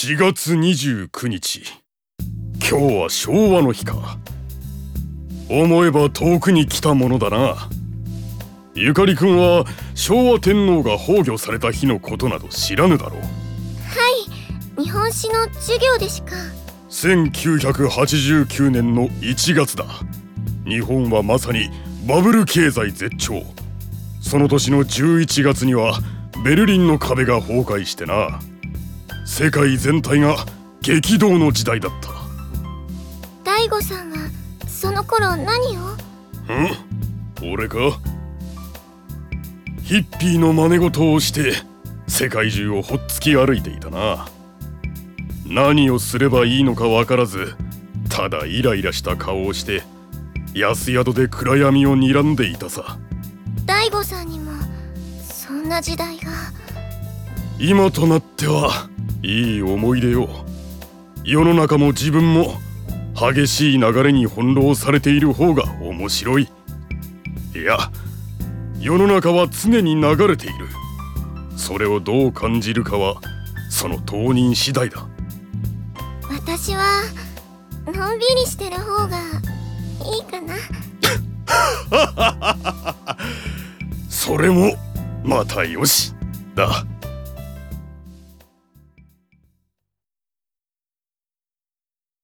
4月29日。今日は昭和の日か。思えば遠くに来たものだな。ゆかりくんは昭和天皇が崩御された日のことなど知らぬだろう。はい、日本史の授業でしか。 1989年の1月だ。日本はまさにバブル経済絶頂。その年の11月にはベルリンの壁が崩壊してな。世界全体が激動の時代だった。 大悟さんはその頃何を？ 俺か？ヒッピーの真似事をして世界中をほっつき歩いていたな。何をすればいいのか分からず、ただイライラした顔をして安宿で暗闇を睨んでいたさ。 大悟さんにもそんな時代が。 今となってはいい思い出よ。世の中も自分も激しい流れに翻弄されている方が面白い。いや、世の中は常に流れている。それをどう感じるかはその当人次第だ。 私はのんびりしてる方がいいかな。 それもまたよしだ。